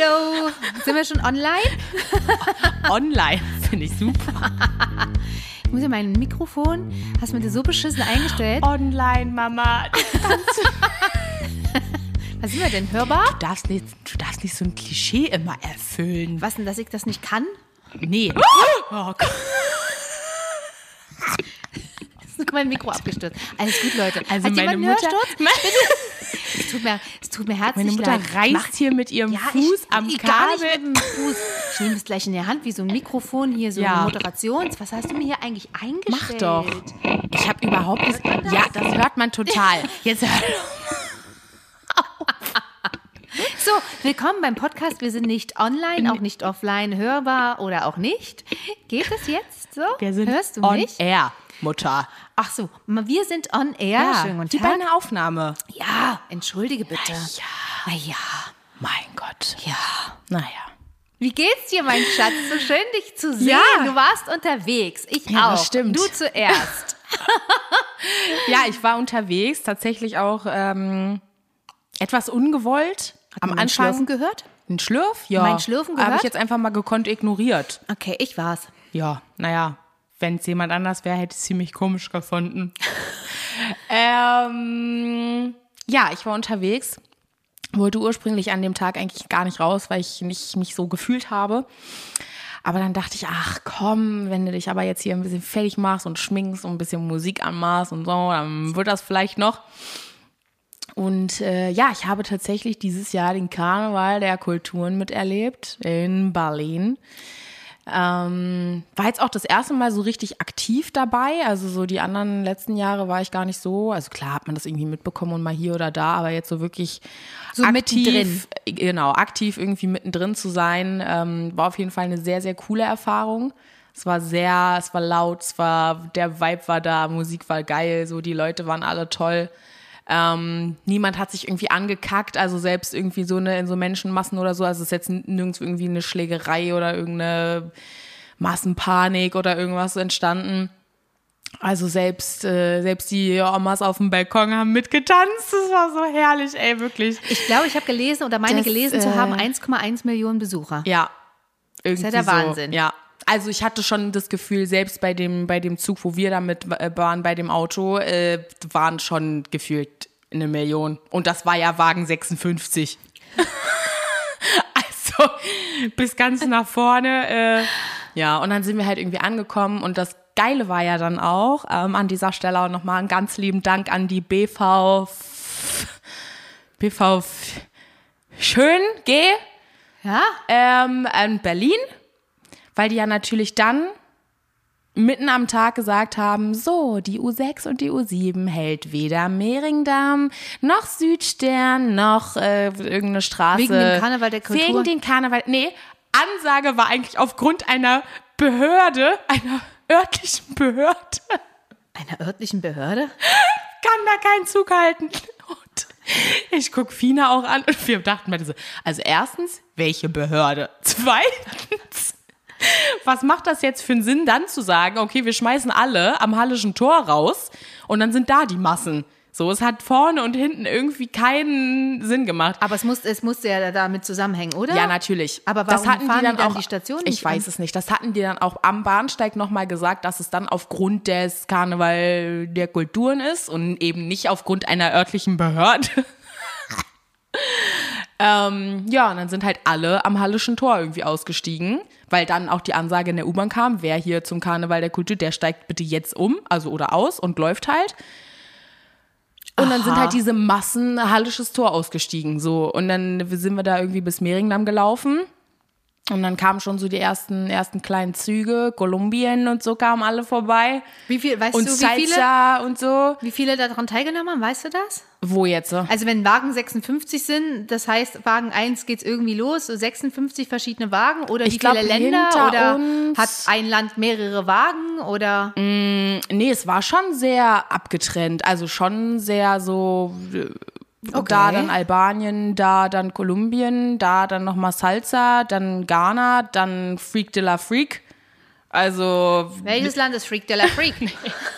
Hallo, sind wir schon online? Online, finde ich super. Ich muss ja mein Mikrofon, hast du mir das so beschissen eingestellt? Online, Mama. Was sind wir denn, hörbar? Du darfst nicht so ein Klischee immer erfüllen. Was denn, dass ich das nicht kann? Nee. Oh Gott. Ist mein Mikro abgestürzt. Alles gut, Leute. Also hat meine jemand einen Mutter, Hörsturz? Es tut mir herzlich meine Mutter leid. reißt hier mit ihrem Fuß am Gar Kabel. nicht mit dem Fuß. Ich nehme es gleich in der Hand, wie so ein Mikrofon hier, so Ja. eine Moderations. Was hast du mir hier eigentlich eingestellt? Mach doch. Ich habe überhaupt nicht... Ja, das hört man total. Jetzt hör So, willkommen beim Podcast. Wir sind nicht online, auch nicht offline, hörbar oder auch nicht. Geht es jetzt so? Wir sind Hörst du on mich? air, Mutter. Ach so, wir sind on air. Ja, Schönen guten wie Tag. bei einer Aufnahme. Ja, entschuldige bitte. Naja. Mein Gott. Ja. Naja. Wie geht's dir, mein Schatz? So schön, dich zu sehen. Ja. Du warst unterwegs. Ich Ja, auch. das stimmt. Du zuerst. Ja, ich war unterwegs, tatsächlich auch etwas ungewollt. Am Mein Anfang. Schlürfen gehört? Ein Schlürf? Ja. Mein Schlürfen gehört? Habe ich jetzt einfach mal gekonnt ignoriert. Okay, ich war's. Ja, naja, wenn es jemand anders wäre, hätte ich es ziemlich komisch gefunden. Ja, ich war unterwegs. Wollte ursprünglich an dem Tag eigentlich gar nicht raus, weil ich nicht mich so gefühlt habe. Aber dann dachte ich, ach komm, wenn du dich aber jetzt hier ein bisschen fertig machst und schminkst und ein bisschen Musik anmachst und so, dann wird das vielleicht noch. Und ja, ich habe tatsächlich dieses Jahr den Karneval der Kulturen miterlebt in Berlin. War jetzt auch das erste Mal so richtig aktiv dabei. Also so die anderen letzten Jahre war ich gar nicht so. Also klar hat man das irgendwie mitbekommen und mal hier oder da, aber jetzt so wirklich So aktiv, mittendrin. Genau, aktiv irgendwie mittendrin zu sein, war auf jeden Fall eine sehr, sehr coole Erfahrung. Es war laut, der Vibe war da, Musik war geil, so die Leute waren alle toll. Niemand hat sich irgendwie angekackt, also selbst irgendwie so in so Menschenmassen oder so, also es ist jetzt nirgends irgendwie eine Schlägerei oder irgendeine Massenpanik oder irgendwas entstanden. Also selbst die Omas auf dem Balkon haben mitgetanzt, das war so herrlich, ey, wirklich. Ich glaube, ich habe gelesen oder meine gelesen zu haben, 1,1 Millionen Besucher. Ja, irgendwie Das ist ja der Wahnsinn. Ja. Also ich hatte schon das Gefühl, selbst bei dem Zug, wo wir damit waren, bei dem Auto, waren schon gefühlt 1 Million. Und das war ja Wagen 56. Also bis ganz nach vorne. Ja, und dann sind wir halt irgendwie angekommen. Und das Geile war ja dann auch, an dieser Stelle auch nochmal einen ganz lieben Dank an die BV Schön, Ja? in Berlin. Weil die ja natürlich dann mitten am Tag gesagt haben, so, die U6 und die U7 hält weder Mehringdamm, noch Südstern, noch irgendeine Straße. Wegen dem Karneval der Kultur? Wegen dem Karneval, nee, Ansage war eigentlich aufgrund einer Behörde, einer örtlichen Behörde. Einer örtlichen Behörde? Kann da keinen Zug halten. Und ich gucke Fina auch an und wir dachten beide so, also erstens, welche Behörde? Zweitens, was macht das jetzt für einen Sinn, dann zu sagen, okay, wir schmeißen alle am Hallischen Tor raus und dann sind da die Massen. So, es hat vorne und hinten irgendwie keinen Sinn gemacht. Aber es musste ja damit zusammenhängen, oder? Ja, natürlich. Aber warum hatten fahren die dann auch, die Station Ich nicht an? weiß es nicht. Das hatten die dann auch am Bahnsteig nochmal gesagt, dass es dann aufgrund des Karneval der Kulturen ist und eben nicht aufgrund einer örtlichen Behörde. Ja, und dann sind halt alle am Hallischen Tor irgendwie ausgestiegen, weil dann auch die Ansage in der U-Bahn kam, wer hier zum Karneval der Kultur, der steigt bitte jetzt um, also oder aus und läuft halt. Und dann sind halt diese Massen Hallisches Tor ausgestiegen, so. Und dann sind wir da irgendwie bis Mehringdamm gelaufen. Und dann kamen schon so die ersten kleinen Züge, Kolumbien und so kamen alle vorbei. Wie viel, weißt Und du, Salsa und so. wie viele daran teilgenommen haben? Weißt du das? Wo jetzt? Also wenn Wagen 56 sind, das heißt, Wagen 1 geht's irgendwie los, so 56 verschiedene Wagen oder Ich wie viele glaub, Länder hinter oder uns- hat ein Land mehrere Wagen oder? Nee, es war schon sehr abgetrennt. Also schon sehr so, Okay. da dann Albanien, da dann Kolumbien, da dann nochmal Salsa, dann Ghana, dann Freak de la Freak. Also, Welches Land ist Freak de la Freak? nee,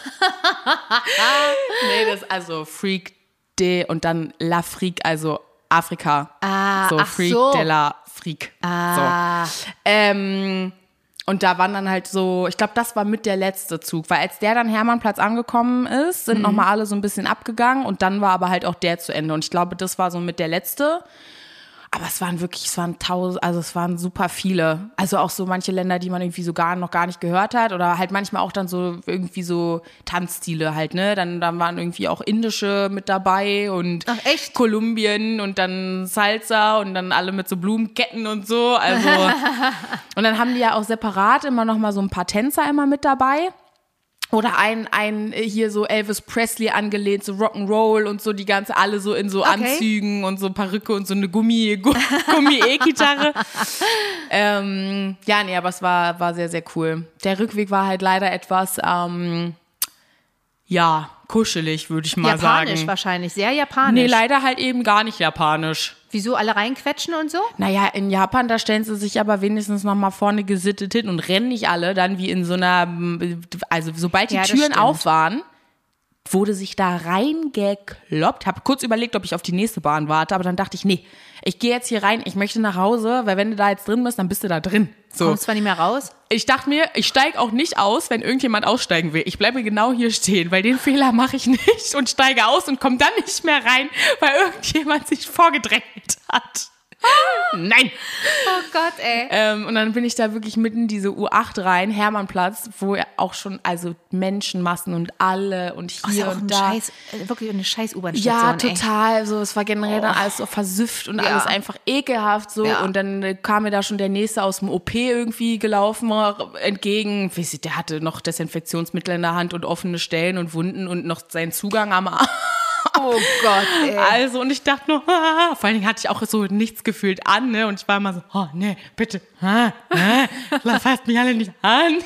das also Freak de und dann la Freak, also Afrika. Ah, so ach Freak so. de la Freak. Ah. So. Und da waren dann halt so, ich glaube, das war mit der letzte Zug, weil als der dann Hermannplatz angekommen ist, sind nochmal alle so ein bisschen abgegangen und dann war aber halt auch der zu Ende. Und ich glaube, das war so mit der letzte. Aber es waren super viele. Also auch so manche Länder, die man irgendwie so noch gar nicht gehört hat oder halt manchmal auch dann so irgendwie so Tanzstile halt, ne? Dann waren irgendwie auch indische mit dabei und Ach, echt? Kolumbien und dann Salsa und dann alle mit so Blumenketten und so. Also und dann haben die ja auch separat immer noch mal so ein paar Tänzer immer mit dabei. Oder ein hier so Elvis Presley angelehnt, so Rock'n'Roll und so die ganze, alle so in so Anzügen und so Perücke und so eine Gummi-E-Gitarre. Aber es war sehr, sehr cool. Der Rückweg war halt leider etwas, kuschelig, würde ich mal sagen. Japanisch wahrscheinlich, sehr japanisch. Nee, leider halt eben gar nicht japanisch. Wieso, alle reinquetschen und so? Naja, in Japan, da stellen sie sich aber wenigstens noch mal vorne gesittet hin und rennen nicht alle dann wie in so einer, also sobald die Türen auf waren, wurde sich da reingekloppt. Hab kurz überlegt, ob ich auf die nächste Bahn warte, aber dann dachte ich, nee, ich gehe jetzt hier rein, ich möchte nach Hause, weil wenn du da jetzt drin bist, dann bist du da drin. So. Kommst zwar nicht mehr raus? Ich dachte mir, ich steige auch nicht aus, wenn irgendjemand aussteigen will. Ich bleibe genau hier stehen, weil den Fehler mache ich nicht und steige aus und komme dann nicht mehr rein, weil irgendjemand sich vorgedrängt hat. Nein. Oh Gott, ey. Und dann bin ich da wirklich mitten in diese U8 rein, Hermannplatz, wo auch schon, also Menschenmassen und alle und hier und da. Wirklich eine scheiß U-Bahn-Station, ja, total. So, es war generell dann alles so versüfft und alles einfach ekelhaft so. Ja. Und dann kam mir da schon der Nächste aus dem OP irgendwie gelaufen entgegen. Der hatte noch Desinfektionsmittel in der Hand und offene Stellen und Wunden und noch seinen Zugang am Arm. Oh Gott, ey. Also, und ich dachte nur, vor allen Dingen hatte ich auch so nichts gefühlt an, ne? Und ich war immer so, oh, nee, bitte, fasst mich alle nicht an.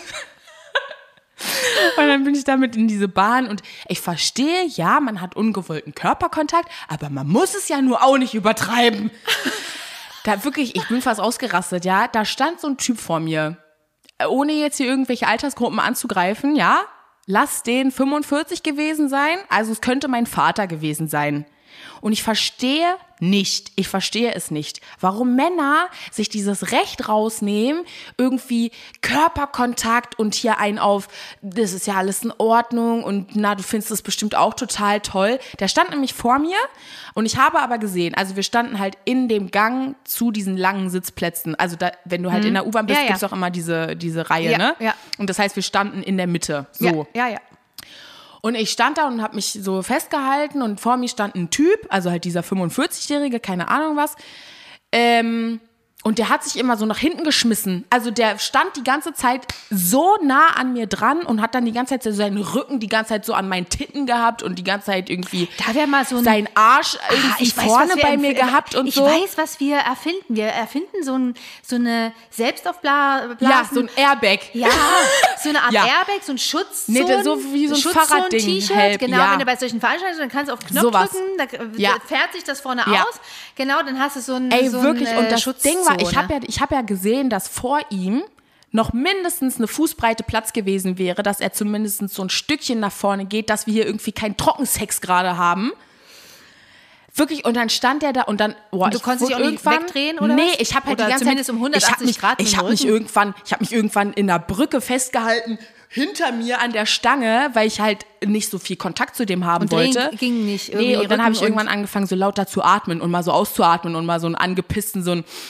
Und dann bin ich damit in diese Bahn und ich verstehe, ja, man hat ungewollten Körperkontakt, aber man muss es ja nur auch nicht übertreiben. Da wirklich, ich bin fast ausgerastet, ja. Da stand so ein Typ vor mir, ohne jetzt hier irgendwelche Altersgruppen anzugreifen, ja. Lass den 45 gewesen sein, also es könnte mein Vater gewesen sein. Und ich verstehe es nicht, warum Männer sich dieses Recht rausnehmen, irgendwie Körperkontakt und hier einen auf, das ist ja alles in Ordnung und na, du findest das bestimmt auch total toll. Der stand nämlich vor mir und ich habe aber gesehen, also wir standen halt in dem Gang zu diesen langen Sitzplätzen. Also da, wenn du halt in der U-Bahn bist, gibt's auch immer diese Reihe, ne? Ja. Und das heißt, wir standen in der Mitte, so. Ja. Und ich stand da und habe mich so festgehalten und vor mir stand ein Typ, also halt dieser 45-Jährige, keine Ahnung was. Und der hat sich immer so nach hinten geschmissen. Also der stand die ganze Zeit so nah an mir dran und hat dann die ganze Zeit so seinen Rücken die ganze Zeit so an meinen Titten gehabt und die ganze Zeit irgendwie da wär mal so seinen Arsch irgendwie vorne bei mir gehabt und so. Ich weiß, was wir erfinden. Wir erfinden so eine Selbstaufblasen. Ja, so ein Airbag. Ja, so eine Art Airbag, so ein Schutz. Nee, so wie so ein Fahrradding. T-Shirt, genau, wenn du bei solchen Veranstaltungen, dann kannst du auf den Knopf drücken, da fährt sich das vorne aus. Genau, dann hast du so ein wirklich, und das Schutzzone. Ding war, ich hab ja gesehen, dass vor ihm noch mindestens eine Fußbreite Platz gewesen wäre, dass er zumindest so ein Stückchen nach vorne geht, dass wir hier irgendwie keinen Trockensex gerade haben. Wirklich, und dann stand er da und dann, und du konntest dich auch nicht wegdrehen, oder? Nee, ich habe halt die ganze zumindest Zeit, um 180 Grad ich habe mich irgendwann in der Brücke festgehalten, hinter mir an der Stange, weil ich halt nicht so viel Kontakt zu dem haben wollte. Ging nicht. Nee, und dann habe ich irgendwann angefangen, so lauter zu atmen und mal so auszuatmen und mal so einen angepissten,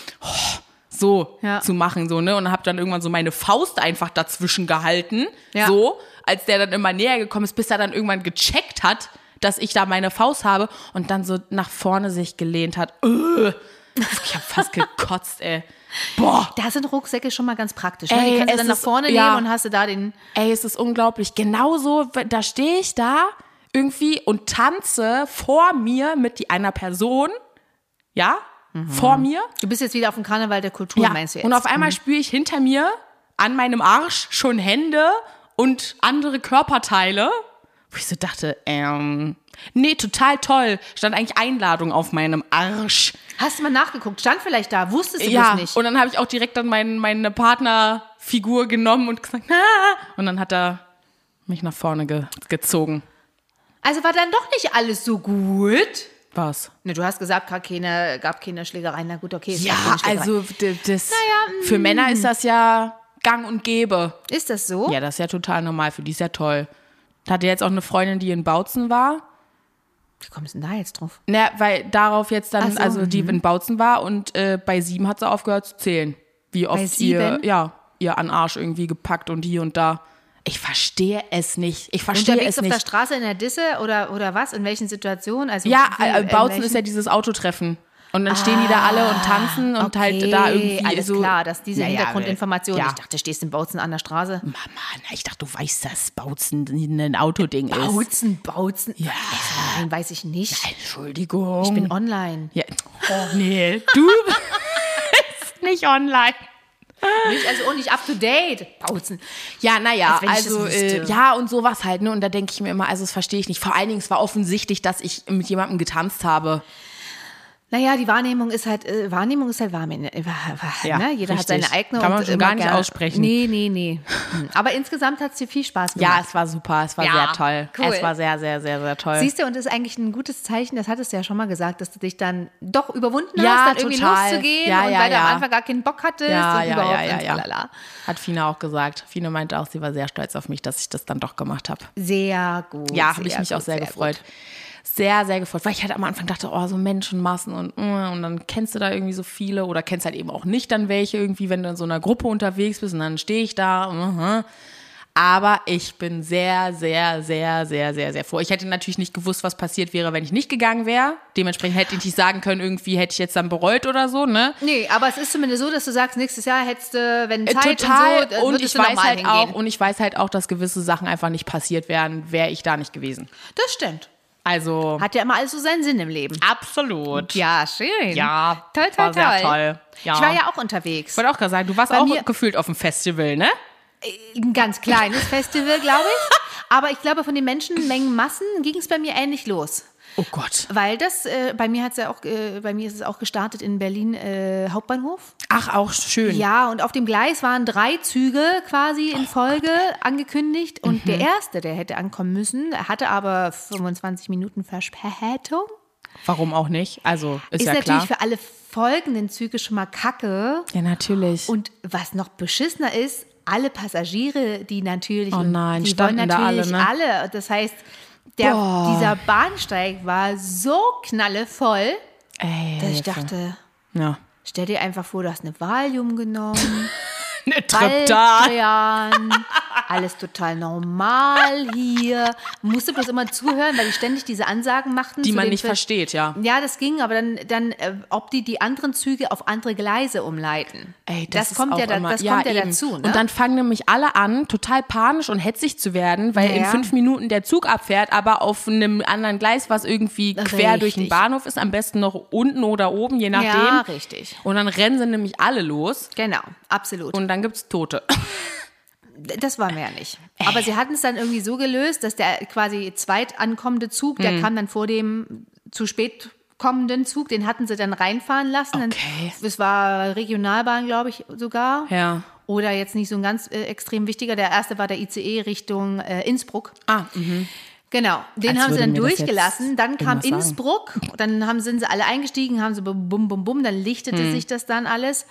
zu machen, so, ne? Und habe dann irgendwann so meine Faust einfach dazwischen gehalten, so, als der dann immer näher gekommen ist, bis er dann irgendwann gecheckt hat, dass ich da meine Faust habe und dann so nach vorne sich gelehnt hat. Ich hab fast gekotzt, ey. Boah. Da sind Rucksäcke schon mal ganz praktisch. Ne? Die kannst du dann nach vorne nehmen und hast du da den... Ey, es ist unglaublich. Genauso, da stehe ich da irgendwie und tanze vor mir mit einer Person, vor mir. Du bist jetzt wieder auf dem Karneval der Kultur, meinst du jetzt? Und auf einmal spüre ich hinter mir an meinem Arsch schon Hände und andere Körperteile. Wo ich so dachte, nee, total toll. Stand eigentlich Einladung auf meinem Arsch. Hast du mal nachgeguckt? Stand vielleicht da? Wusstest du das nicht? Und dann habe ich auch direkt dann meine Partnerfigur genommen und gesagt, und dann hat er mich nach vorne gezogen. Also war dann doch nicht alles so gut? Was? Ne, du hast gesagt, gab keine Schlägerei. Na gut, okay. Ja, also für Männer ist das ja gang und gäbe. Ist das so? Ja, das ist ja total normal. Für die ist ja toll. Da hatte jetzt auch eine Freundin, die in Bautzen war. Wie kommst du denn da jetzt drauf? Na, weil darauf jetzt dann, So, also die in Bautzen war und bei 7 hat sie aufgehört zu zählen. Wie oft ihr an Arsch irgendwie gepackt und hier und da. Ich verstehe es nicht. Unterwegs auf der Straße in der Disse oder was? In welchen Situationen? Also Bautzen ist ja dieses Autotreffen. Und dann stehen die da alle und tanzen und halt da irgendwie alles so. klar, dass diese Hintergrundinformation. Ja. Ich dachte, du stehst in Bautzen an der Straße. Mama, ich dachte, du weißt, dass Bautzen ein Autoding ist. Bautzen. Ja. Nein, weiß ich nicht. Entschuldigung. Ich bin online. Ja. Oh, nee, du bist nicht online. Also nicht up to date. Bautzen. Ja, naja, Als wenn ich das wüsste. und sowas halt, ne? Und da denke ich mir immer, also das verstehe ich nicht. Vor allen Dingen, es war offensichtlich, dass ich mit jemandem getanzt habe. Naja, die Wahrnehmung ist halt Wahrnehmung. Ja, Ne? Jeder hat richtig. seine eigene. Kann man und schon immer gar nicht aussprechen. Nee. Aber insgesamt hat es dir viel Spaß gemacht. Ja, es war super, es war sehr toll. Cool. Es war sehr, sehr, sehr, sehr toll. Siehst du, und das ist eigentlich ein gutes Zeichen, das hattest du ja schon mal gesagt, dass du dich dann doch überwunden Ja, hast, dann irgendwie total. loszugehen Ja, und ja, weil du ja. am Anfang gar keinen Bock hattest Ja, und ja, überhaupt ja, und ja. tralala. Hat Fina auch gesagt. Fina meinte auch, sie war sehr stolz auf mich, dass ich das dann doch gemacht habe. Sehr gut. Ja, habe ich mich auch sehr gefreut. Gut. Sehr, sehr gefreut, weil ich halt am Anfang dachte, oh, so Menschenmassen und dann kennst du da irgendwie so viele oder kennst halt eben auch nicht dann welche irgendwie, wenn du in so einer Gruppe unterwegs bist und dann stehe ich da. Aber ich bin sehr, sehr, sehr, sehr, sehr, sehr froh. Ich hätte natürlich nicht gewusst, was passiert wäre, wenn ich nicht gegangen wäre. Dementsprechend hätte ich nicht sagen können, irgendwie hätte ich jetzt dann bereut oder so, ne? Nee, aber es ist zumindest so, dass du sagst, nächstes Jahr hättest du, wenn Zeit Total. und so, Und würdest ich du weiß normal halt auch, hingehen. und ich weiß halt auch, dass gewisse Sachen einfach nicht passiert wären, wäre ich da nicht gewesen. Das stimmt. Also Hat ja immer alles so seinen Sinn im Leben. absolut. Ja, schön. Ja, Toll. war sehr toll. Ja. Ich war ja auch unterwegs. Ich wollte auch gerade sagen, du warst Bei auch mir- gefühlt auf dem Festival, ne? Ein ganz kleines Festival, glaube ich. Aber ich glaube, von den Menschenmengenmassen ging es bei mir ähnlich los. Oh Gott. Weil das, bei mir ist es auch gestartet in Berlin Hauptbahnhof. Ach, auch schön. Ja, und auf dem Gleis waren 3 Züge quasi in Folge angekündigt. Und der erste, der hätte ankommen müssen, hatte aber 25 Minuten Verspätung. Warum auch nicht? Also, ist ja natürlich klar. für alle folgenden Züge schon mal kacke. Ja, natürlich. Und was noch beschissener ist, alle Passagiere, die natürlich, Oh nein, die wollen standen da alle, natürlich ne? alle. Das heißt, dieser Bahnsteig war so knallevoll, Ey, dass ich Hilfe. dachte, Ja. stell dir einfach vor, du hast eine Valium genommen, Eine Triptan. Baldrian, alles total normal hier. Musste bloß immer zuhören, weil die ständig diese Ansagen machten. Die zu man den nicht versteht, ja. Ja, das ging, aber dann ob die anderen Züge auf andere Gleise umleiten. Ey, das ist kommt auch ja, immer, das kommt ja eben. dazu. Ne? Und dann fangen nämlich alle an, total panisch und hetzig zu werden, weil in Ja. 5 Minuten der Zug abfährt, aber auf einem anderen Gleis, was irgendwie quer durch den Richtig. Bahnhof ist, am besten noch unten oder oben, je nachdem. Ja, richtig. Und dann rennen sie nämlich alle los Genau, absolut. und dann gibt's Tote. Das war mir ja nicht. Aber sie hatten es dann irgendwie so gelöst, dass der quasi zweitankommende Zug, der kam dann vor dem zu spät kommenden Zug, den hatten sie dann reinfahren lassen. Okay. Es war Regionalbahn, glaube ich, sogar. Ja. Oder jetzt nicht so ein ganz extrem wichtiger. Der erste war der ICE Richtung Innsbruck. Genau, den Als haben sie würde dann mir das durchgelassen. jetzt Dann kam irgendwas sagen. Innsbruck, dann sind sie alle eingestiegen, haben so bum, bum, bum, dann lichtete sich das dann alles.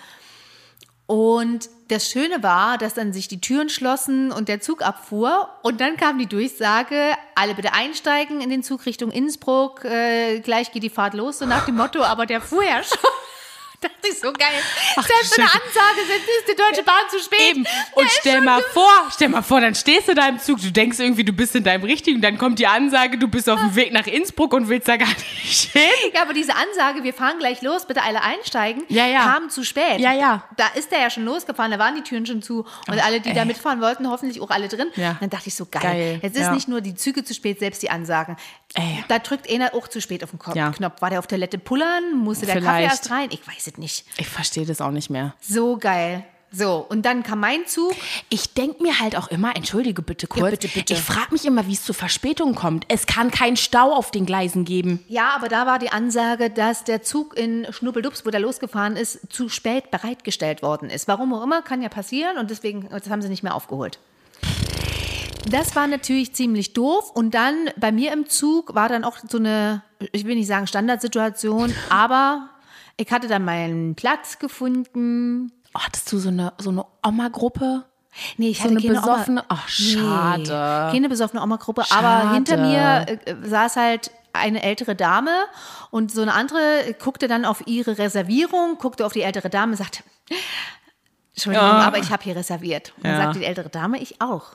Und das Schöne war, dass dann sich die Türen schlossen und der Zug abfuhr. Und dann kam die Durchsage, alle bitte einsteigen in den Zug Richtung Innsbruck. Gleich geht die Fahrt los, so nach dem Motto, aber der fuhr ja schon. Dachte ich, so geil. Selbst für eine Scheiße. Ansage ist die Deutsche Bahn zu spät. Eben. Und stell mal vor, dann stehst du da im Zug, du denkst irgendwie, du bist in deinem Richtigen, dann kommt die Ansage, du bist auf dem Weg nach Innsbruck und willst da gar nicht hin. Ja, aber diese Ansage, wir fahren gleich los, bitte alle einsteigen, Ja, ja. kam zu spät. Ja, ja. Da ist der ja schon losgefahren, da waren die Türen schon zu und alle, die da mitfahren wollten, hoffentlich auch alle drin. Ja. Dann dachte ich so, geil. Geil, Jetzt ist ja. nicht nur die Züge zu spät, selbst die Ansagen. Ey. Da drückt einer auch zu spät auf den Ja. Knopf. War der auf Toilette pullern? Musste der Kaffee Vielleicht. erst rein? Ich weiß es nicht. Ich verstehe das auch nicht mehr. So geil. So, und dann kam mein Zug. Ich denke mir halt auch immer, entschuldige bitte kurz, bitte. ich frage mich immer, wie es zu Verspätungen kommt. Es kann keinen Stau auf den Gleisen geben. Ja, aber da war die Ansage, dass der Zug in Schnubbeldubs, wo der losgefahren ist, zu spät bereitgestellt worden ist. Warum auch immer, kann ja passieren und deswegen, das haben sie nicht mehr aufgeholt. Das war natürlich ziemlich doof. Und dann bei mir im Zug war dann auch so eine, ich will nicht sagen Standardsituation, aber ich hatte dann meinen Platz gefunden. Oh, hattest du so eine Oma-Gruppe? Nee, ich So hatte eine keine besoffene? Oma. Ach, schade. Nee, keine besoffene Oma-Gruppe. Schade. Aber hinter mir saß halt eine ältere Dame und so eine andere guckte dann auf ihre Reservierung, guckte auf die ältere Dame und sagte, Entschuldigung, aber ich habe hier reserviert. Und dann sagte die ältere Dame, ich auch.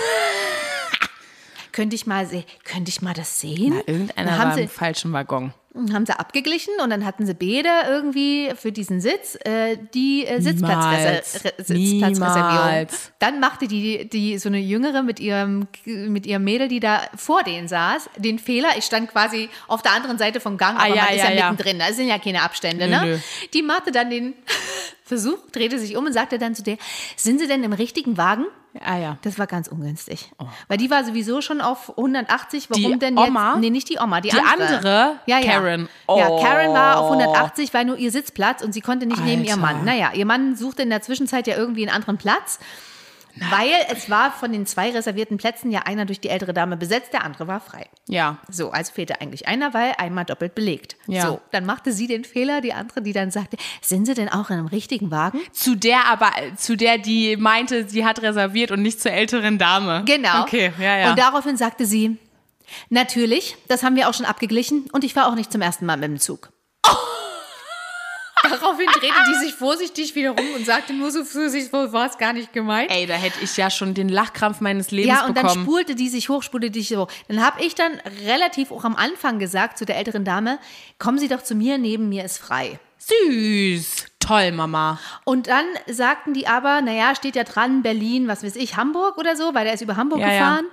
Könnte ich mal das sehen? Na, irgendeiner war im falschen Waggon. Haben sie abgeglichen und dann hatten sie beide irgendwie für diesen Sitz die Sitzplatzreservierung. Dann machte die so eine Jüngere mit ihrem Mädel, die da vor denen saß, den Fehler. Ich stand quasi auf der anderen Seite vom Gang, aber man ist ja mittendrin. Da sind ja keine Abstände. Ne? Die machte dann den Versuch, drehte sich um und sagte dann zu der, sind Sie denn im richtigen Wagen? Ah ja. Das war ganz ungünstig. Weil die war sowieso schon auf 180. Warum Die denn Oma? jetzt? Nee, nicht die Oma, die andere? Ja, Karen. Ja, Oh. Karen war auf 180, war nur ihr Sitzplatz und sie konnte nicht neben ihrem Mann. Naja, ihr Mann suchte in der Zwischenzeit ja irgendwie einen anderen Platz. Weil es war von den 2 reservierten Plätzen ja einer durch die ältere Dame besetzt, der andere war frei. Ja. So, also fehlte eigentlich einer, weil einmal doppelt belegt. Ja. So, dann machte sie den Fehler, die andere, die dann sagte, sind Sie denn auch in einem richtigen Wagen? Zu der, die meinte, sie hat reserviert und nicht zur älteren Dame. Genau. Okay, ja. Und daraufhin sagte sie, natürlich, das haben wir auch schon abgeglichen und ich war auch nicht zum ersten Mal mit dem Zug. Daraufhin drehte die sich vorsichtig wieder rum und sagte nur so für sich, so war es gar nicht gemeint. Ey, da hätte ich ja schon den Lachkrampf meines Lebens Ja, und bekommen. dann spulte die sich hoch. Dann habe ich dann relativ auch am Anfang gesagt zu der älteren Dame, kommen Sie doch zu mir, neben mir ist frei. Süß. Toll, Mama. Und dann sagten die aber, naja, steht ja dran, Berlin, was weiß ich, Hamburg oder so, weil der ist über Hamburg gefahren.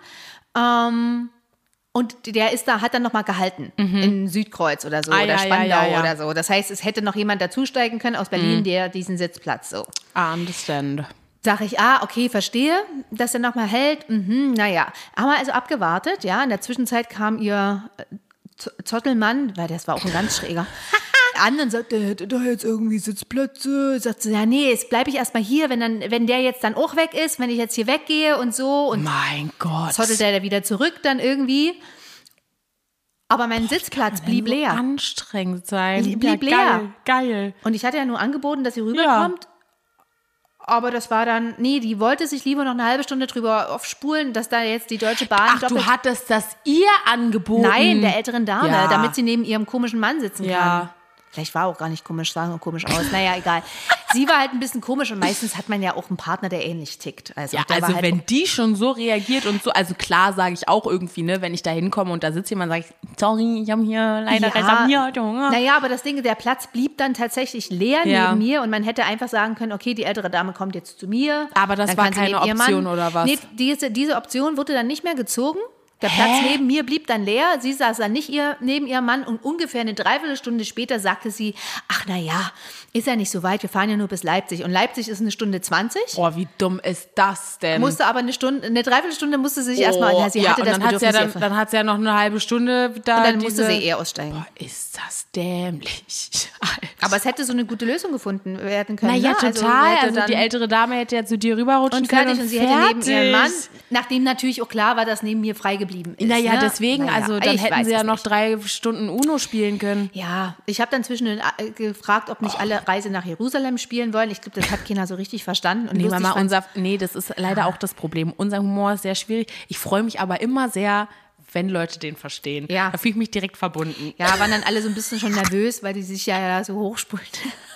Und der hat dann nochmal gehalten in Südkreuz oder so oder Spandau oder so. Das heißt, es hätte noch jemand dazusteigen können aus Berlin, der diesen Sitzplatz so. I understand. Sag ich, okay, verstehe, dass er nochmal hält. Naja, haben wir also abgewartet, ja. In der Zwischenzeit kam ihr Zottelmann, weil das war auch ein ganz schräger, an und sagte, er hätte da jetzt irgendwie Sitzplätze. Sagte sie, ja, nee, jetzt bleibe ich erstmal hier, wenn der jetzt dann auch weg ist, wenn ich jetzt hier weggehe und so. Und mein Gott. zottelte er wieder zurück dann irgendwie. Aber mein Sitzplatz blieb leer. Anstrengend sein. Blieb ja, leer. Geil. Und ich hatte ja nur angeboten, dass sie rüberkommt. Aber das war dann, nee, die wollte sich lieber noch eine halbe Stunde drüber aufspulen, dass da jetzt die Deutsche Bahn Ach, du hattest das ihr angeboten? Nein, der älteren Dame, Ja. damit sie neben ihrem komischen Mann sitzen kann. Ja. Vielleicht war auch gar nicht komisch, sah nur komisch aus. Naja, egal. Sie war halt ein bisschen komisch und meistens hat man ja auch einen Partner, der ähnlich tickt. Also, Ja, der war also halt wenn die schon so reagiert und so, also klar sage ich auch irgendwie, ne, wenn ich da hinkomme und da sitzt jemand, sage ich, sorry, ich habe hier leider reserviert, Junge. Naja, aber das Ding, der Platz blieb dann tatsächlich leer neben mir und man hätte einfach sagen können, okay, die ältere Dame kommt jetzt zu mir. Aber das dann war kann sie keine neben ihrem Option Mann, oder was? Nee, diese Option wurde dann nicht mehr gezogen. Der Platz neben mir blieb dann leer. Sie saß dann nicht neben ihrem Mann und ungefähr eine Dreiviertelstunde später sagte sie, ach na ja, ist ja nicht so weit, wir fahren ja nur bis Leipzig. Und Leipzig ist 1:20. Oh, wie dumm ist das denn? Musste aber eine Dreiviertelstunde musste sie sich erstmal, ja, sie hatte und das Bedürfnis. dann hat sie ja noch eine halbe Stunde da. Und dann musste sie eher aussteigen. Boah, ist das dämlich. Alter. Aber es hätte so eine gute Lösung gefunden werden können. Naja, ne? total. hätte Also die dann- ältere Dame hätte ja zu dir rüberrutschen und können. fertig und sie hätte neben ihrem Mann, nachdem natürlich auch klar war, dass neben mir frei geblieben ist. Naja, ne? deswegen, Naja, also dann ich hätten weiß sie ja es noch nicht. 3 Stunden Uno spielen können. Ja, ich habe dann zwischendurch gefragt, ob nicht alle Reise nach Jerusalem spielen wollen. Ich glaube, das hat keiner so richtig verstanden. Und Nee, lustig Mama, fand's- das ist leider auch das Problem. Unser Humor ist sehr schwierig. Ich freue mich aber immer sehr, wenn Leute den verstehen. Ja. Da fühle ich mich direkt verbunden. Ja, waren dann alle so ein bisschen schon nervös, weil die sich ja so hochspult.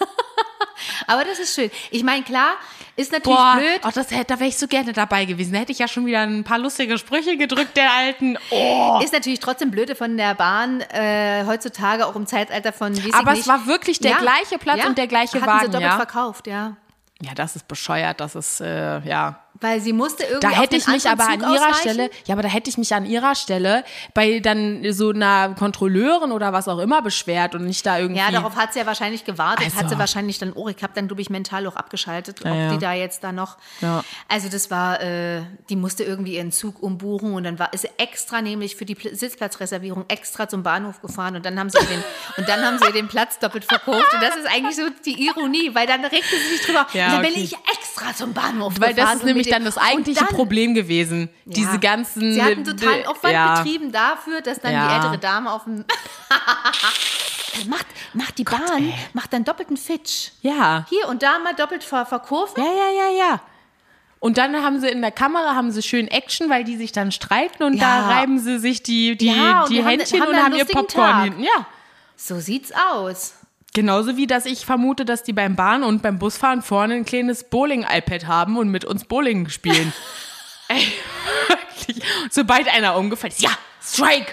Aber das ist schön. Ich meine, klar, ist natürlich blöd. Oh, da wäre ich so gerne dabei gewesen. Da hätte ich ja schon wieder ein paar lustige Sprüche gedrückt, der Alten. Oh. Ist natürlich trotzdem blöde von der Bahn, heutzutage auch im Zeitalter von, weiß Aber ich es nicht. war wirklich der gleiche Platz und der gleiche hatten Wagen, sie doppelt ja? verkauft, ja. Ja, das ist bescheuert. Das ist, ja. Weil sie musste irgendwie Da auf hätte den ich mich anderen aber an Zug ihrer ausweichen. Stelle, ja, aber da hätte ich mich an ihrer Stelle bei dann so einer Kontrolleurin oder was auch immer beschwert und nicht da irgendwie. Ja, darauf hat sie ja wahrscheinlich gewartet. Also. Hat sie wahrscheinlich dann, ich habe dann, glaube ich, mental auch abgeschaltet, ob ja. die da jetzt da noch. Ja. Also das war, die musste irgendwie ihren Zug umbuchen und dann ist sie extra nämlich für die Sitzplatzreservierung extra zum Bahnhof gefahren und dann haben sie ihr den Platz doppelt verkauft. Und das ist eigentlich so die Ironie, weil dann regte sie sich drüber. Ja, und dann bin okay. ich extra extra zum Bahnhof Weil das gefahren. ist nämlich dann das eigentliche Problem gewesen. Ja. Diese ganzen... Sie hatten totalen Aufwand ja. betrieben dafür, dass dann Ja. die ältere Dame auf dem... macht die Bahn, macht dann doppelten Fitch. Ja. Hier und da mal doppelt verkurven. Ja. Und dann haben sie in der Kamera schön Action, weil die sich dann streiten und Ja. da reiben sie sich die Ja, und die Händchen haben und einen haben ihr lustigen Popcorn Tag. hinten. Ja. So sieht's aus. Genauso wie, dass ich vermute, dass die beim Bahn- und beim Busfahren vorne ein kleines Bowling-iPad haben und mit uns Bowling spielen. Ey, wirklich. Sobald einer umgefallen ist, ja, Strike!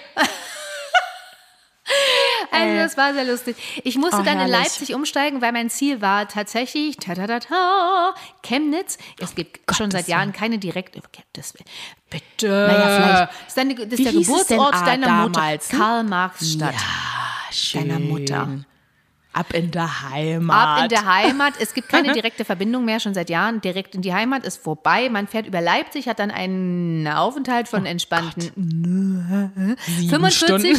Also das war sehr lustig. Ich musste dann in herrlich. Leipzig umsteigen, weil mein Ziel war tatsächlich Chemnitz. Es gibt schon seit Jahren keine direkte... Bitte. Naja, vielleicht- Das ist, das Wie ist der hieß es denn Geburtsort deiner damals? Mutter. Karl-Marx-Stadt. Schön. Deiner Mutter. Ab in der Heimat. Ab in der Heimat. Es gibt keine direkte Verbindung mehr, schon seit Jahren. Direkt in die Heimat ist vorbei. Man fährt über Leipzig, hat dann einen Aufenthalt von entspannten 45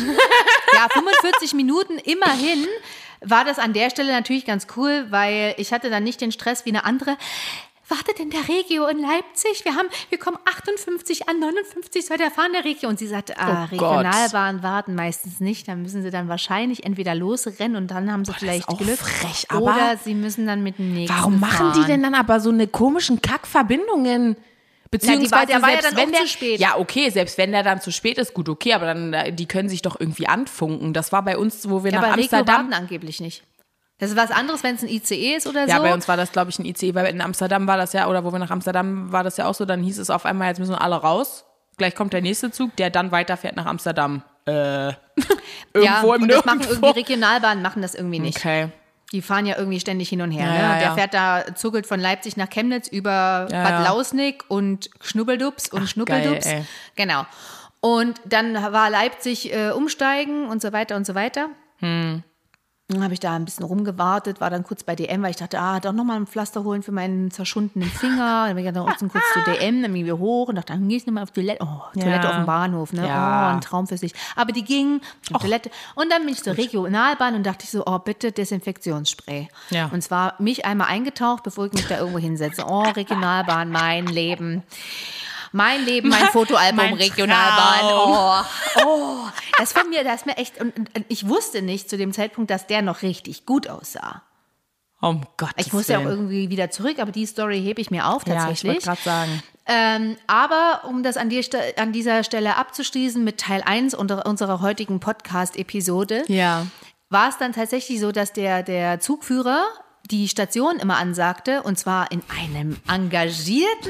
Minuten. Immerhin war das an der Stelle natürlich ganz cool, weil ich hatte dann nicht den Stress wie eine andere. Wartet in der Regio in Leipzig. Wir kommen 58 an 59 soll der fahren der Regio. Und sie sagte, Regionalbahnen warten meistens nicht. Dann müssen sie dann wahrscheinlich entweder losrennen und dann haben sie vielleicht auch Glück. frech, aber oder sie müssen dann mit dem nächsten Warum machen die denn dann aber so eine komischen Kackverbindungen? Beziehungsweise der war ja selbst dann wenn auch der, zu spät. Ja, okay, selbst wenn der dann zu spät ist, gut, okay, aber dann, die können sich doch irgendwie anfunken. Das war bei uns, wo wir Ja, nach aber Regio Amsterdam... warten angeblich nicht. Das ist was anderes, wenn es ein ICE ist oder Ja, so. bei uns war das, glaube ich, ein ICE, weil in Amsterdam war das ja, oder wo wir nach Amsterdam war das ja auch so, dann hieß es auf einmal, jetzt müssen alle raus. Gleich kommt der nächste Zug, der dann weiterfährt nach Amsterdam. Irgendwo im und das machen Nirgendwo. irgendwie Regionalbahnen, machen das irgendwie nicht. Okay. Die fahren ja irgendwie ständig hin und her. Ja, Ne? ja, Der ja. fährt da, zuckelt von Leipzig nach Chemnitz über Bad Lausnig und Schnubbeldups und Schnuppeldups. geil, ey. Genau. Und dann war Leipzig umsteigen und so weiter und so weiter. Dann habe ich da ein bisschen rumgewartet, war dann kurz bei DM, weil ich dachte, doch nochmal ein Pflaster holen für meinen zerschundenen Finger. Dann bin ich dann auch kurz zu DM, dann bin ich hoch und dachte, dann gehst du nochmal auf Toilette. Toilette auf dem Bahnhof, ne? Ja. Ein Traum für sich. Aber die ging auf Toilette. Und dann bin ich zur Regionalbahn und dachte ich so, bitte Desinfektionsspray. Ja. Und zwar mich einmal eingetaucht, bevor ich mich da irgendwo hinsetze. Regionalbahn, mein Leben. Mein Leben, mein Fotoalbum, mein Regionalbahn. Das von mir, das ist mir echt, und ich wusste nicht zu dem Zeitpunkt, dass der noch richtig gut aussah. Um Gottes Ich musste ja auch Willen. irgendwie wieder zurück, aber die Story hebe ich mir auf Ja, ich tatsächlich. wollte gerade sagen. Aber um das an dieser Stelle abzuschließen mit Teil 1 unserer heutigen Podcast-Episode, Ja. war es dann tatsächlich so, dass der Zugführer die Station immer ansagte, und zwar in einem engagierten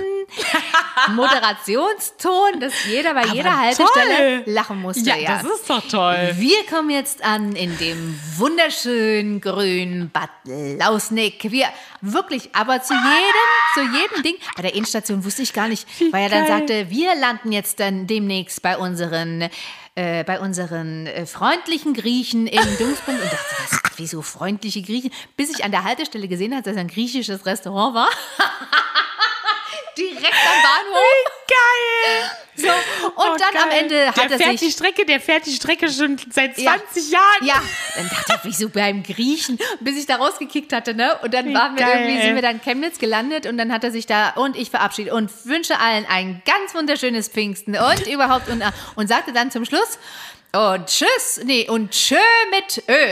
Moderationston, dass jeder bei jeder Haltestelle lachen musste. Ja, das ist doch toll. Wir kommen jetzt an in dem wunderschönen grünen Bad Lausnig. Wir wirklich, aber zu jedem Ding. Bei der Endstation wusste ich gar nicht, weil er dann geil. sagte, wir landen jetzt dann demnächst bei unseren freundlichen Griechen in Dungspunkt und dachte, wieso freundliche Griechen? Bis ich an der Haltestelle gesehen habe, dass es ein griechisches Restaurant war. Direkt am Bahnhof. Geil! So, und dann am Ende hat er sich... Der fährt die Strecke schon seit 20 Jahren. Ja, dann dachte ich, wieso beim Griechen, bis ich da rausgekickt hatte, ne? Und dann sind wir dann in Chemnitz gelandet und dann hat er sich da, und ich verabschiede und wünsche allen ein ganz wunderschönes Pfingsten und überhaupt und sagte dann zum Schluss, und tschüss, und tschö mit Ö.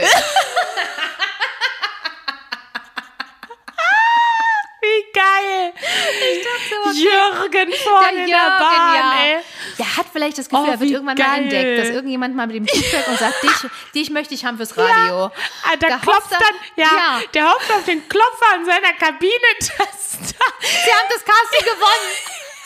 Wie geil! Ich dachte, okay. Jürgen vorne in der Bahn, ja. ey. Der hat vielleicht das Gefühl, er wird wie irgendwann geil. mal entdeckt, dass irgendjemand mal mit dem Feedback und sagt, dich möchte ich haben fürs Radio. Der klopft der hofft auf den Klopfer an seiner Kabinentaste. Sie haben das Casting gewonnen.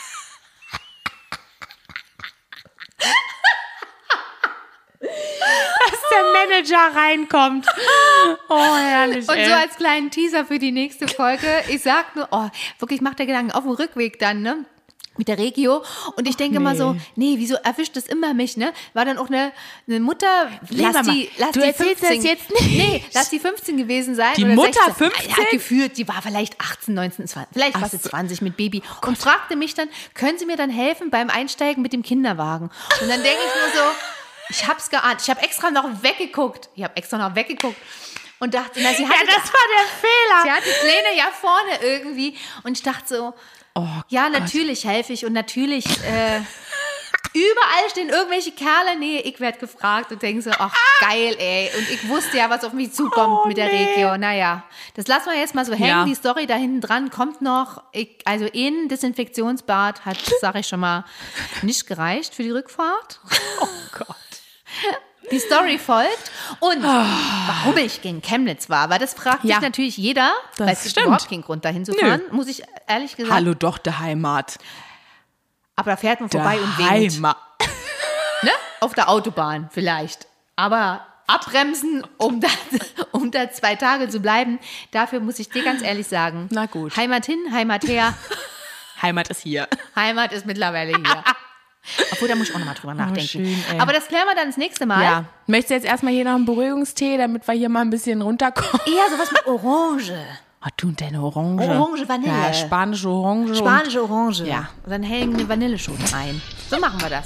Dass der Manager reinkommt. Oh, herrlich, Und ey. so als kleinen Teaser für die nächste Folge, ich sag nur, wirklich macht der Gedanken auf dem Rückweg dann, ne? Mit der Regio. Und ich denke mal so, wieso erwischt das immer mich, ne? War dann auch eine Mutter, lass du die erzählst 15, das jetzt nicht. Nee, lass die 15 gewesen sein. Die oder Mutter 16. 15? Ja, gefühlt, die war vielleicht 18, 19, 20, vielleicht war sie 20 mit Baby. Und fragte mich dann, können Sie mir dann helfen beim Einsteigen mit dem Kinderwagen? Und dann denke ich nur so, ich hab's geahnt. Ich habe extra noch weggeguckt. Und dachte, na, sie hatte, das war der Fehler. sie hat die Pläne ja vorne irgendwie. Und ich dachte so, ja, natürlich helfe ich und natürlich überall stehen irgendwelche Kerle. Nee, ich werde gefragt und denke so, ach geil, ey. Und ich wusste ja, was auf mich zukommt mit der Regio. Naja, das lassen wir jetzt mal so hängen. Ja. Die Story da hinten dran kommt noch. Also in Desinfektionsbad hat, sage ich schon mal, nicht gereicht für die Rückfahrt. Oh Gott. Die Story folgt. Und warum ich gegen Chemnitz war, weil das fragt sich natürlich jeder, weil es gibt stimmt. überhaupt keinen Grund, dahin zu fahren, muss ich ehrlich gesagt. Hallo, doch, der Heimat. Aber da fährt man vorbei und Der winkt. Heimat. Ne? Auf der Autobahn vielleicht. Aber abbremsen, um da 2 Tage zu bleiben, dafür muss ich dir ganz ehrlich sagen. Na gut. Heimat hin, Heimat her. Heimat ist hier. Heimat ist mittlerweile hier. Obwohl, da muss ich auch nochmal drüber nachdenken. schön, ey. Aber das klären wir dann das nächste Mal. Ja. Möchtest du jetzt erstmal hier noch einen Beruhigungstee, damit wir hier mal ein bisschen runterkommen? Eher sowas mit Orange. Was tut denn Orange? Orange Vanille. Ja, spanische Orange. Spanische Orange. Ja. Und dann hängen eine Vanilleschote rein. So machen wir das.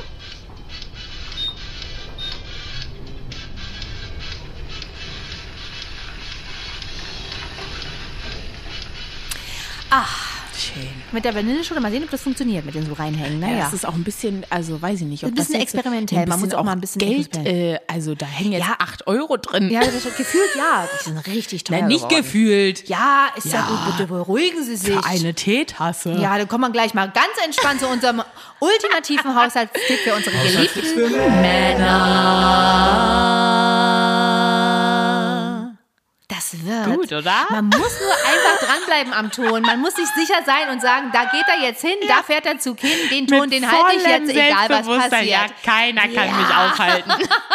Schön. Mit der Vanilleschote, mal sehen, ob das funktioniert mit den so reinhängen. Ja, Naja. das ist auch ein bisschen, also weiß ich nicht, ob Ein bisschen das jetzt experimentell. Man muss auch mal ein bisschen Geld, experimentell. also da hängen jetzt 8 Euro drin. Ja, das ist gefühlt, ja. Die sind richtig teuer Na, nicht geworden. gefühlt. Ja, ist ja. Ja. gut, bitte beruhigen Sie sich. Für eine Teetasse. Ja, dann kommen wir gleich mal ganz entspannt zu unserem ultimativen Haushaltstipp für unsere geliebten Männer. Das wird. Gut, oder? Man muss nur einfach dranbleiben am Ton. Man muss sich sicher sein und sagen, da geht er jetzt hin, da fährt der Zug hin, den Ton, Mit den halte ich vollem jetzt, egal was Selbstbewusstsein. passiert. Ja, keiner kann mich aufhalten.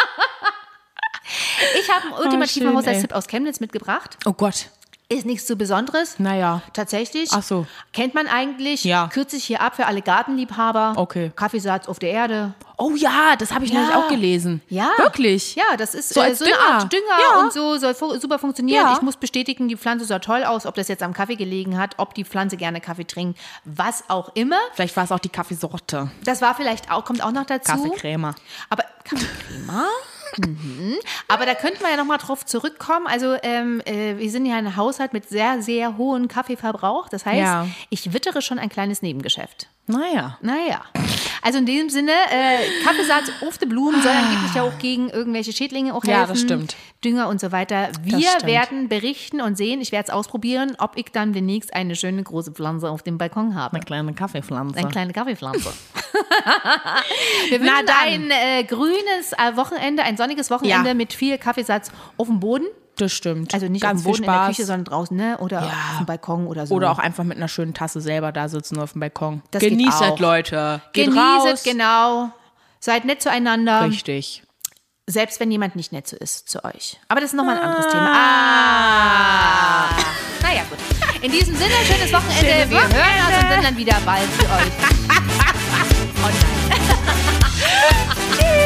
Ich habe einen ultimativen schön, Haushaltstipp aus Chemnitz mitgebracht. Oh Gott. Ist nichts so Besonderes. Naja. Tatsächlich. Ach so. Kennt man eigentlich. Ja. Kürzt sich hier ab für alle Gartenliebhaber. Okay. Kaffeesatz auf der Erde. Oh ja, das habe ich nämlich auch gelesen. Ja. Wirklich? Ja, das ist So als so eine Dünger. Art Dünger Ja. und so soll super funktionieren. Ja. Ich muss bestätigen, die Pflanze sah toll aus, ob das jetzt am Kaffee gelegen hat, ob die Pflanze gerne Kaffee trinkt, was auch immer. Vielleicht war es auch die Kaffeesorte. Das war vielleicht auch, kommt auch noch dazu. Kaffeecreme. Aber Kaffeecreme? Aber da könnten wir ja nochmal drauf zurückkommen. Also wir sind ja ein Haushalt mit sehr, sehr hohem Kaffeeverbrauch. Das heißt, Ja. ich wittere schon ein kleines Nebengeschäft. Naja. Naja, also in diesem Sinne, Kaffeesatz auf die Blumen soll angeblich ja auch gegen irgendwelche Schädlinge auch helfen. Ja, das stimmt. Dünger und so weiter. Wir stimmt. werden berichten und sehen, ich werde es ausprobieren, ob ich dann demnächst eine schöne große Pflanze auf dem Balkon habe. Eine kleine Kaffeepflanze. Eine kleine Kaffeepflanze. Wir Na wünschen dann. ein grünes Wochenende, ein sonniges Wochenende Ja. mit viel Kaffeesatz auf dem Boden. Das stimmt. Also nicht Ganz auf dem Boden viel in der Spaß. Küche, sondern draußen, ne? Oder auf dem Balkon oder so. Oder auch einfach mit einer schönen Tasse selber da sitzen auf dem Balkon. Das geht Genießt auch. es, Leute. Geht Genießet, raus. genau. Seid nett zueinander. Richtig. Selbst wenn jemand nicht nett so ist zu euch. Aber das ist nochmal ein anderes Thema. Naja, gut. In diesem Sinne, schönes Wochenende. Schönes Wir hören uns Wochenende. und sind dann wieder bald für euch online. Tschüss.